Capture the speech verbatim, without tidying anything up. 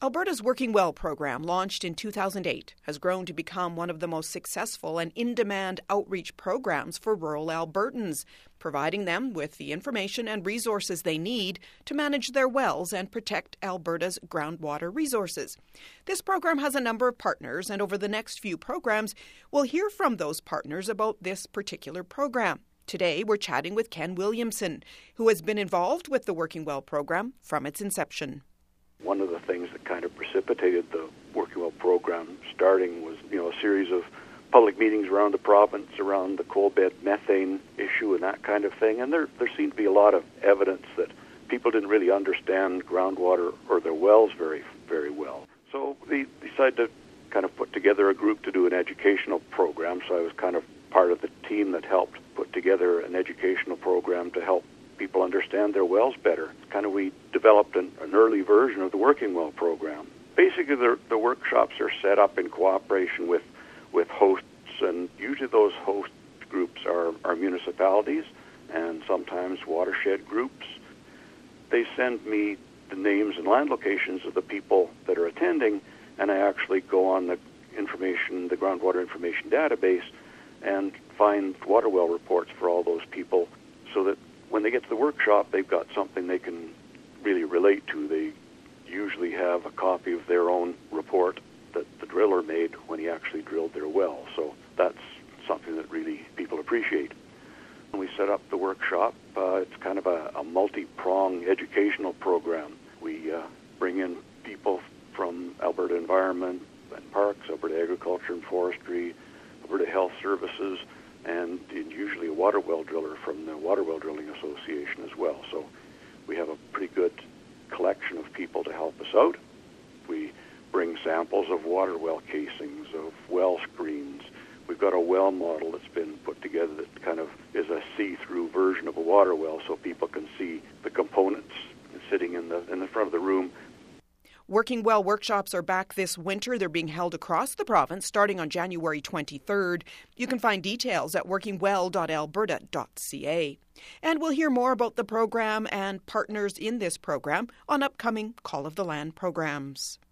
Alberta's Working Well program, launched in two thousand eight, has grown to become one of the most successful and in-demand outreach programs for rural Albertans, providing them with the information and resources they need to manage their wells and protect Alberta's groundwater resources. This program has a number of partners, and over the next few programs, we'll hear from those partners about this particular program. Today, we're chatting with Ken Williamson, who has been involved with the Working Well program from its inception. One of the things that kind of precipitated the Working Well program starting was, you know, a series of public meetings around the province around the coal bed methane issue and that kind of thing. And there there seemed to be a lot of evidence that people didn't really understand groundwater or their wells very, very well. So we decided to kind of put together a group to do an educational program. So I was kind of part of the team that helped put together an educational program to help people understand their wells better. Kind of we developed an, an early version of the Working Well program. Basically, the, the workshops are set up in cooperation with, with hosts, and usually those host groups are, are municipalities and sometimes watershed groups. They send me the names and land locations of the people that are attending, and I actually go on the information, the groundwater information database, and find water well reports for all those people so that when they get to the workshop, they've got something they can really relate to. They usually have a copy of their own report that the driller made when he actually drilled their well. So that's something that really people appreciate. When we set up the workshop, uh, it's kind of a, a multi-pronged educational program. We uh, bring in people from Alberta Environment and Parks, Alberta Agriculture and Forestry, Alberta Health Services, and usually a water well driller from the Water Well Drilling Association as well. So we have a pretty good collection of people to help us out. We bring samples of water well casings, of well screens. We've got a well model that's been put together that kind of is a see-through version of a water well, so people can see the components sitting in the in the front of the room. Working Well workshops are back this winter. They're being held across the province starting on January twenty-third. You can find details at working well dot alberta dot c a. And we'll hear more about the program and partners in this program on upcoming Call of the Land programs.